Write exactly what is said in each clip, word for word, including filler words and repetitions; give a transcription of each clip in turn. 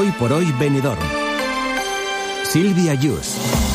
Hoy por hoy Benidorm. Silvia Yus.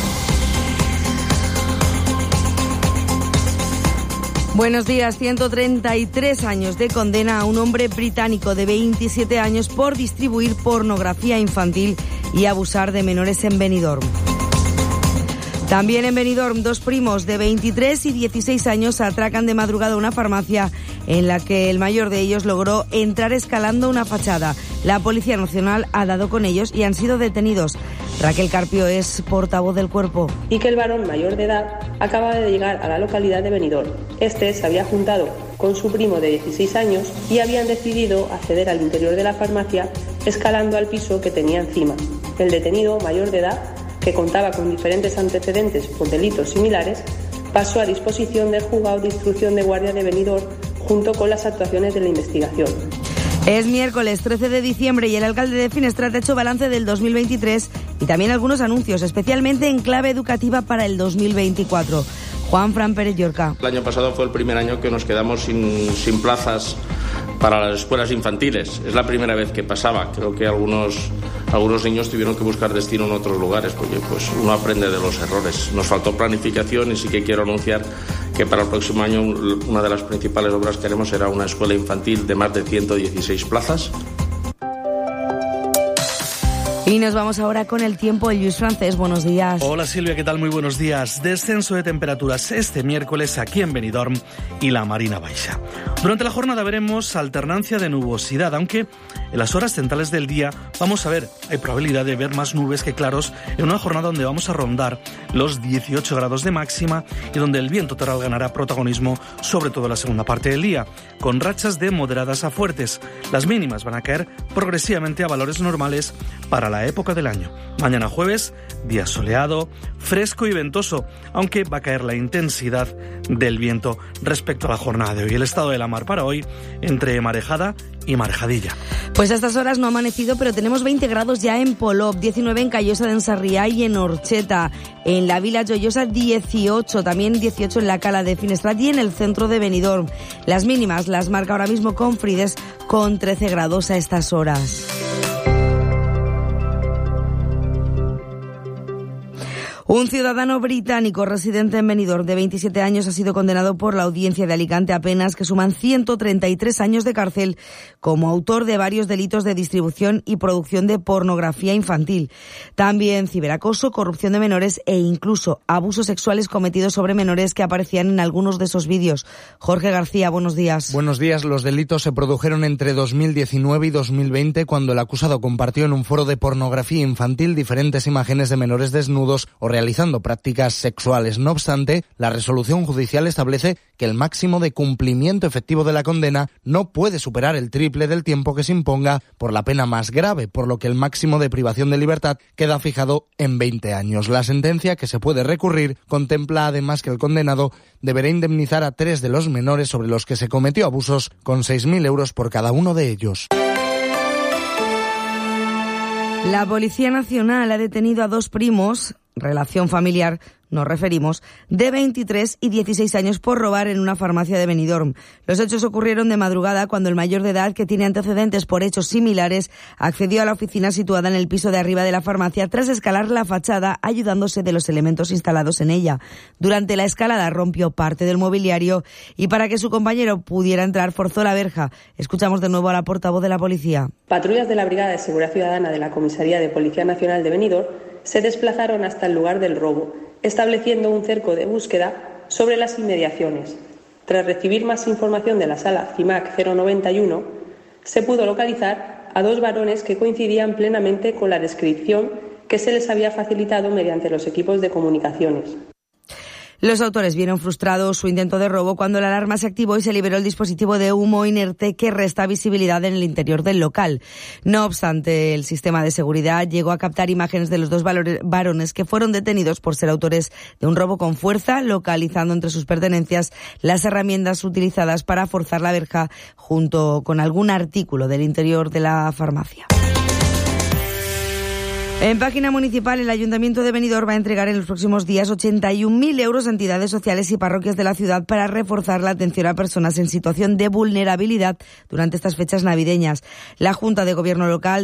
Buenos días. ciento treinta y tres años de condena a un hombre británico de veintisiete años por distribuir pornografía infantil y abusar de menores en Benidorm. También en Benidorm, dos primos de veintitrés y dieciséis años atracan de madrugada una farmacia en la que el mayor de ellos logró entrar escalando una fachada. La Policía Nacional ha dado con ellos y han sido detenidos. Raquel Carpio es portavoz del cuerpo. Y que el varón mayor de edad acaba de llegar a la localidad de Benidorm. Este se había juntado con su primo de dieciséis años y habían decidido acceder al interior de la farmacia escalando al piso que tenía encima. El detenido mayor de edad, que contaba con diferentes antecedentes por delitos similares, pasó a disposición del Juzgado de Instrucción de Guardia de Benidorm junto con las actuaciones de la investigación. Es miércoles trece de diciembre y el alcalde de Finestrat ha hecho balance del dos mil veintitrés y también algunos anuncios, especialmente en clave educativa para el dos mil veinticuatro. Juan Fran Pérez Llorca. El año pasado fue el primer año que nos quedamos sin, sin plazas para las escuelas infantiles. Es la primera vez que pasaba. Creo que algunos, algunos niños tuvieron que buscar destino en otros lugares, porque pues, uno aprende de los errores. Nos faltó planificación y sí que quiero anunciar que para el próximo año una de las principales obras que haremos será una escuela infantil de más de ciento dieciséis plazas. Y nos vamos ahora con el tiempo. Luis Francés, buenos días. Hola Silvia, ¿qué tal? Muy buenos días. Descenso de temperaturas este miércoles aquí en Benidorm y la Marina Baixa. Durante la jornada veremos alternancia de nubosidad, aunque en las horas centrales del día vamos a ver, hay probabilidad de ver más nubes que claros en una jornada donde vamos a rondar los dieciocho grados de máxima y donde el viento toral ganará protagonismo, sobre todo en la segunda parte del día, con rachas de moderadas a fuertes. Las mínimas van a caer progresivamente a valores normales para la época del año. Mañana jueves, día soleado, fresco y ventoso, aunque va a caer la intensidad del viento respecto a la jornada de hoy. El estado de la mar para hoy, entre marejada y marejadilla. Pues a estas horas no ha amanecido, pero tenemos veinte grados ya en Polop, diecinueve en Callosa de Ensarriá y en Orcheta. En la Vila Joyosa dieciocho, también dieciocho en la Cala de Finestrat y en el centro de Benidorm. Las mínimas las marca ahora mismo Confrides con trece grados a estas horas. Un ciudadano británico residente en Benidorm de veintisiete años ha sido condenado por la Audiencia de Alicante a penas que suman ciento treinta y tres años de cárcel como autor de varios delitos de distribución y producción de pornografía infantil. También ciberacoso, corrupción de menores e incluso abusos sexuales cometidos sobre menores que aparecían en algunos de esos vídeos. Jorge García, buenos días. Buenos días. Los delitos se produjeron entre dos mil diecinueve y dos mil veinte cuando el acusado compartió en un foro de pornografía infantil diferentes imágenes de menores desnudos o realizando prácticas sexuales. No obstante, la resolución judicial establece que el máximo de cumplimiento efectivo de la condena no puede superar el triple del tiempo que se imponga por la pena más grave, por lo que el máximo de privación de libertad queda fijado en veinte años. La sentencia, que se puede recurrir, contempla además que el condenado deberá indemnizar a tres de los menores sobre los que se cometió abusos con seis mil euros por cada uno de ellos. La Policía Nacional ha detenido a dos primos, relación familiar, nos referimos, de veintitrés y dieciséis años por robar en una farmacia de Benidorm. Los hechos ocurrieron de madrugada cuando el mayor de edad, que tiene antecedentes por hechos similares, accedió a la oficina situada en el piso de arriba de la farmacia tras escalar la fachada ayudándose de los elementos instalados en ella. Durante la escalada rompió parte del mobiliario y para que su compañero pudiera entrar forzó la verja. Escuchamos de nuevo a la portavoz de la policía. Patrullas de la Brigada de Seguridad Ciudadana de la Comisaría de Policía Nacional de Benidorm se desplazaron hasta el lugar del robo, estableciendo un cerco de búsqueda sobre las inmediaciones. Tras recibir más información de la sala CIMAC cero noventa y uno, se pudo localizar a dos varones que coincidían plenamente con la descripción que se les había facilitado mediante los equipos de comunicaciones. Los autores vieron frustrado su intento de robo cuando la alarma se activó y se liberó el dispositivo de humo inerte que resta visibilidad en el interior del local. No obstante, el sistema de seguridad llegó a captar imágenes de los dos varones que fueron detenidos por ser autores de un robo con fuerza, localizando entre sus pertenencias las herramientas utilizadas para forzar la verja junto con algún artículo del interior de la farmacia. En página municipal, el Ayuntamiento de Benidorm va a entregar en los próximos días ochenta y un mil euros a entidades sociales y parroquias de la ciudad para reforzar la atención a personas en situación de vulnerabilidad durante estas fechas navideñas. La Junta de Gobierno local